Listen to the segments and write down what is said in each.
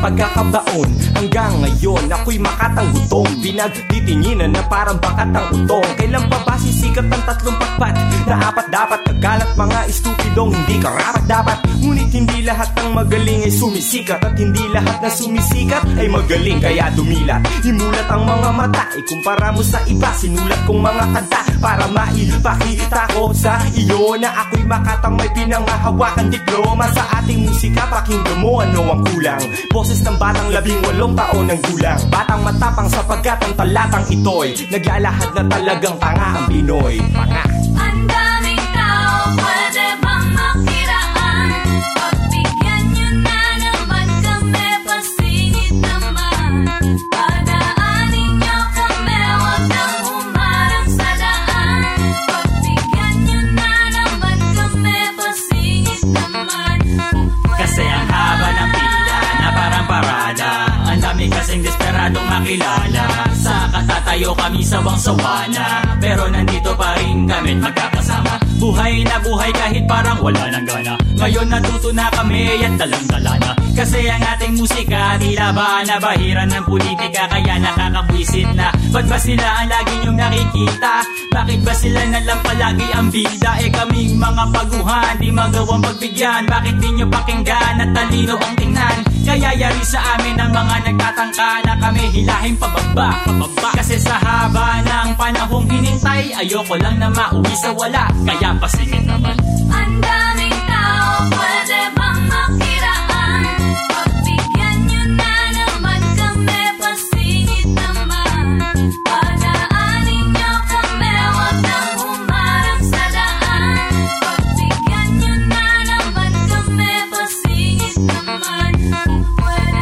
pagkakabaon. Hanggang ngayon ako'y makatanggutom, pinagtitinginan na parang bakat ang utong. Kailan pa ba sisikat ang tatlong patpat na apat dapat nagkalat mga estupidong hindi karapat dapat? Ngunit hindi lahat ng magaling ay sumisikat, at hindi lahat na sumisikat ay magaling kaya dumilat. Himulat ang mga mata, ikumpara mo sa iba. Sinulat kong mga kanta para maipakita ko sa iyo na ako'y makatamay, pinangahawakan diploma sa ating musika. Pakinggan mo ano ang kulang, boses ng batang 18 taon ng gulang. Batang matapang sapagkat ang talatang ito'y naglalahad na talagang tanga ang Pinoy. Tanga. Ang daming tao, pwede bang makiraan? Pagbigyan nyo na naman kami, pasingit naman. Padaanin nyo kami, wag nang humarang sa daan. Pagbigyan nyo na naman kami, pasingit naman. Kasi ang haba ng pila na parang parada, ang dami kasing desperadong makilala. Sa katatayo kami sawang-sawa na, pero nandito pa rin kami magkakasama. Buhay na buhay kahit parang wala nang gana. Ngayon natuto na kami at dalang-dala na. Kasi ang ating musika tila ba nabahiran ng politika, kaya nakakabwisit na. Ba't ba sila ang lagi nyong nakikita? Bakit ba sila nalang palagi ang bida? Kaming mga paguhan di magawang pagbigyan. Bakit di nyo pakinggan at talino ang tingnan? Kaya yari sa amin ang mga nagtatangka na kami hilahin pababa. Kasi sa haba ng panahong hinintay, ayoko lang na mauwi sa wala, kaya pasingit naman. Ang daming tao, pwede bang makiraan? Pagbigyan nyo na naman kami, pasingit naman. Padaanin nyo kami, wag nang humarang sa daan. Pagbigyan nyo na naman kami, pasingit naman. Kung pwede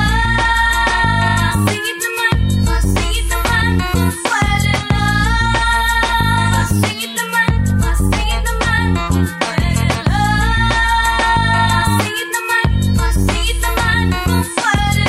lang, pasingit naman, pasingit naman. Kung pwede lang, pasingit naman, pasingit naman. Kung pwede lang, pasingit naman, pasingit naman. Kung pwede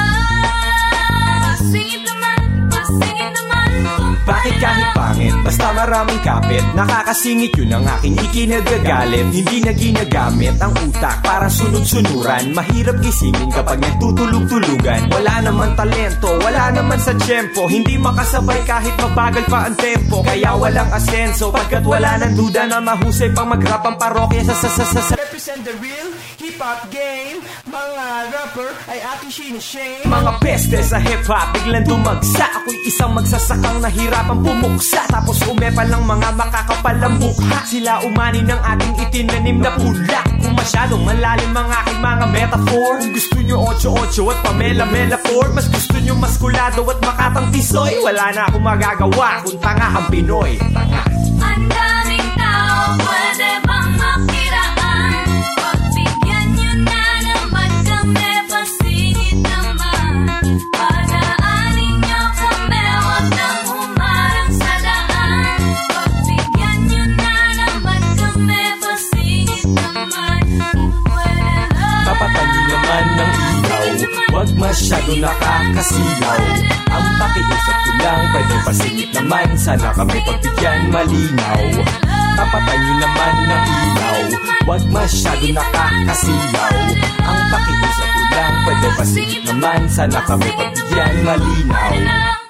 lang, pasingit naman, pasingit naman. Bakit kahit pangit, basta maraming kapit, nakakasingit yun ang aking ikinagagalit. Hindi na ginagamit ang utak para sunod-sunuran. Mahirap gisingin kapag nagtutulog-tulugan. Wala naman talento, wala naman sa tiyempo, hindi makasabay kahit mabagal pa ang tempo. Kaya walang asenso, pagkat wala ng duda na mahusay pang mag-rap ang parokya sa represent the real hip-hop game. Mga rapper ay aking sinishame. Mga peste sa hip-hop biglang dumagsa. Ako'y isang magsasakang nahirapang pumuksa, tapos umepal ng mga makakapalang mukha. Sila umani ng ating itinanim na pula. Kung masyadong malalim ang aking mga metaphor, kung gusto nyo 8-8 at pamela-mela 4, mas gusto nyo maskulado at makatang tisoy, wala na akong magagawa kung tanga ang Pinoy. Tanga. Ang daming tao, pwede bang makiraan? Pagbigyan nyo na naman kami, pasingit naman. Padaanin nyo kami, wag nang humarang sa daan. Pagbigyan nyo na naman kami, pasingit naman. Kung pwede lang, Tapatan nyo naman ng ilaw, wag masyado nakakasilaw. Ang pakiusap ko lang, pwede pasingit naman, sana kami pagbigyan malinaw. Tapatan nyo naman ng ilaw, wag masyado nakakasilaw. Ang pakiusap ko lang, pwede pasingit naman, sana kami pagbigyan malinaw.